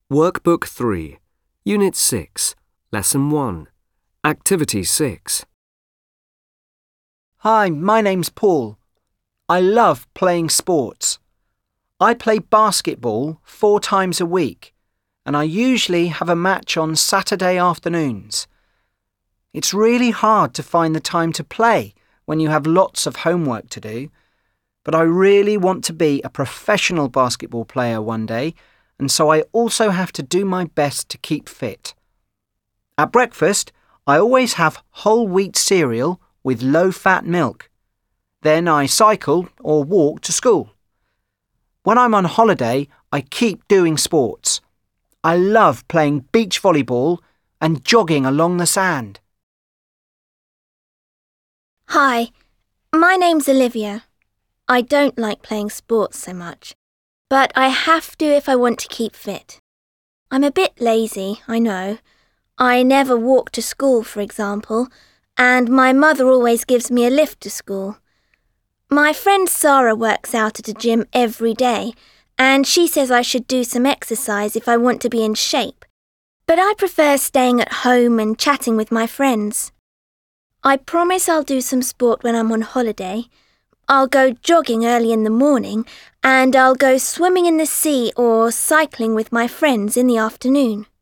Workbook 3, Unit 6, Lesson 1, Activity 6. Hi, my name's Paul. I love playing sports. I play basketball 4 times a week, and I usually have a match on Saturday afternoons. It's really hard to find the time to play when you have lots of homework to do, but I really want to be a professional basketball player one day, and so I also have to do my best to keep fit. At breakfast, I always have whole wheat cereal with low-fat milk. Then I cycle or walk to school. When I'm on holiday, I keep doing sports. I love playing beach volleyball and jogging along the sand. Hi, my name's Olivia. I don't like playing sports so much, but I have to if I want to keep fit. I'm a bit lazy, I know. I never walk to school, for example, and my mother always gives me a lift to school. My friend Sarah works out at a gym every day, and she says I should do some exercise if I want to be in shape. But I prefer staying at home and chatting with my friends. I promise I'll do some sport when I'm on holiday. I'll go jogging early in the morning, and I'll go swimming in the sea or cycling with my friends in the afternoon.